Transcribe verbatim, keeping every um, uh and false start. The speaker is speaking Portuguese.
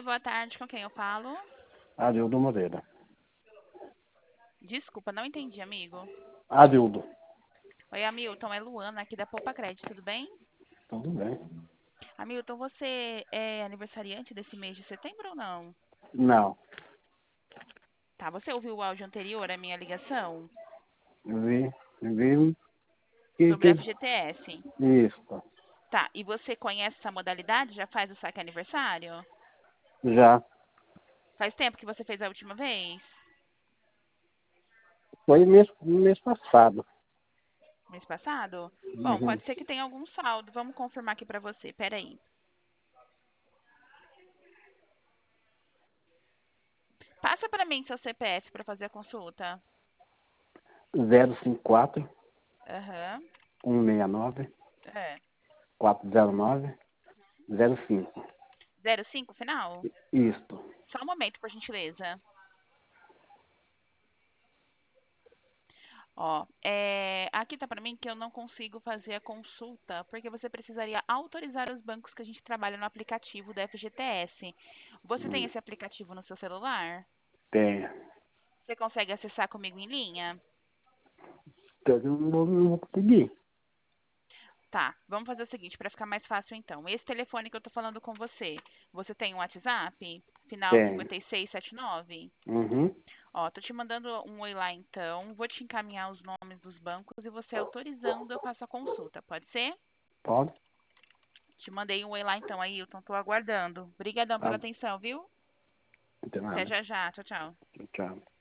boa tarde. Com quem eu falo? Adildo Moreira. Desculpa, não entendi, amigo. Adildo. Oi, Hamilton, é Luana aqui da Poupa Crédito, tudo bem? Tudo bem? Hamilton, você é aniversariante desse mês de setembro ou não? Não. Tá, você ouviu o áudio anterior à minha ligação? Vi, vi que, Sobre o que F G T S. isso. Tá, e você conhece essa modalidade? Já faz o saque aniversário? Já Faz tempo que você fez a última vez? foi mês, mês passado. Mês passado? Bom, Uhum. pode ser que tenha algum saldo. Vamos confirmar aqui pra você. Pera aí. Passa pra mim seu C P F pra fazer a consulta. zero cinco quatro, Aham. um seis nove, É. quatro zero nove, zero cinco. zero cinco final? Isto. Só um momento, por gentileza. Ó, é, aqui tá pra mim que eu não consigo fazer a consulta, porque você precisaria autorizar os bancos que a gente trabalha no aplicativo da F G T S. Você tem Hum. esse aplicativo no seu celular? Tem. Você consegue acessar comigo em linha? Eu não vou, não vou conseguir. Tá, vamos fazer o seguinte, para ficar mais fácil então. Esse telefone que eu tô falando com você, você tem um WhatsApp? Final Tem. cinquenta e seis setenta e nove? Uhum. Ó, tô te mandando um oi lá então. Vou te encaminhar os nomes dos bancos e você autorizando eu faço a consulta, pode ser? Pode? Te mandei um oi lá então, Ailton. Tô aguardando. Obrigadão Tá. pela atenção, viu? Não tem Até nada. já já. Tchau, tchau. Tchau.